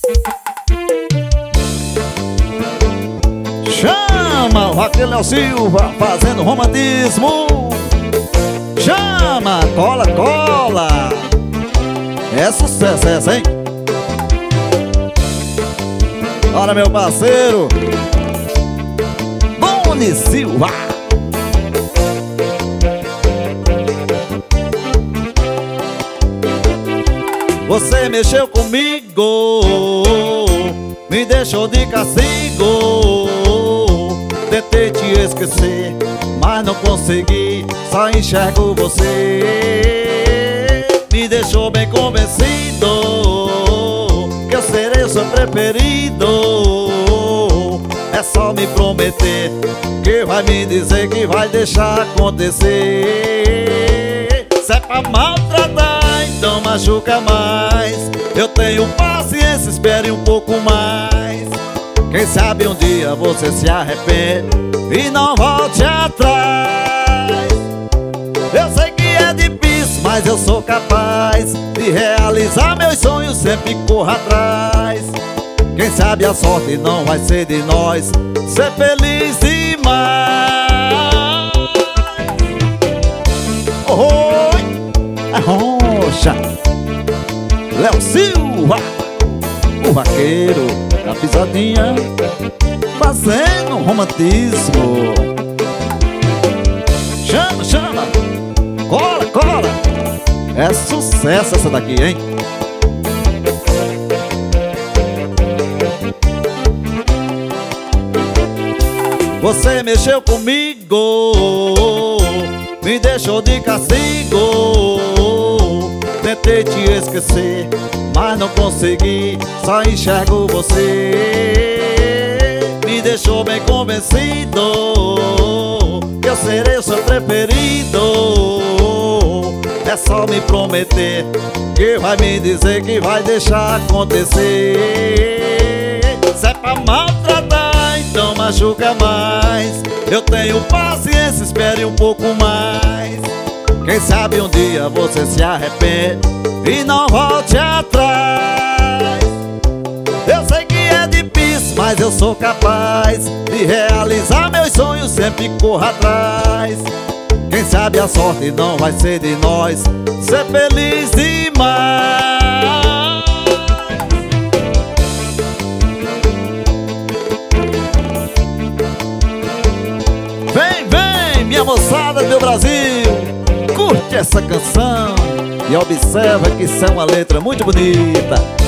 Chama o Vaqueiro Léo Silva fazendo romantismo. Chama, cola, cola. É sucesso essa, hein? Olha, meu parceiro Boni Silva. Você mexeu comigo, me deixou de castigo. Tentei te esquecer, mas não consegui, só enxergo você. Me deixou bem convencido que eu serei o seu preferido. É só me prometer que vai me dizer que vai deixar acontecer. Se é pra maltratar, então machuca mais. Eu tenho paciência, espere um pouco mais. Quem sabe um dia você se arrepende e não volte atrás. Eu sei que é difícil, mas eu sou capaz de realizar meus sonhos, sempre corro atrás. Quem sabe a sorte não vai ser de nós ser feliz demais. Oi, a rocha Léo Silva, o vaqueiro da pisadinha, fazendo romantismo. Chama, chama, cola, cola. É sucesso essa daqui, hein? Você mexeu comigo, me deixou de castigo. Tentei te esquecer, mas não consegui, só enxergo você. Me deixou bem convencido que eu serei o seu preferido. É só me prometer que vai me dizer que vai deixar acontecer. Se é pra maltratar, então machuca mais. Eu tenho paciência, espere um pouco mais. Quem sabe um dia você se arrepende e não volte atrás. Eu sei que é difícil, mas eu sou capaz de realizar meus sonhos, sempre corro atrás. Quem sabe a sorte não vai ser de nós ser feliz demais. Vem, vem, minha moçada do meu Brasil, curte essa canção e observa que isso é uma letra muito bonita.